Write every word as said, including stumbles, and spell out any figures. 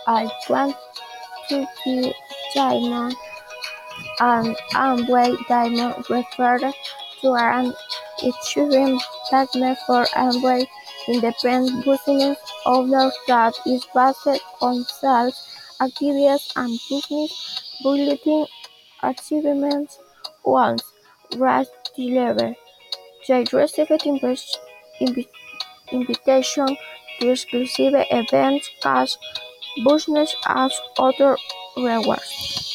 I want to be Diamond. An Amway Diamond refers to an achievement payment for Amway independent business owners that is based on sales activities and business building achievements. Once raised the level, they received invi- invi- invitation to exclusive events, cash bonuses, and other rewards.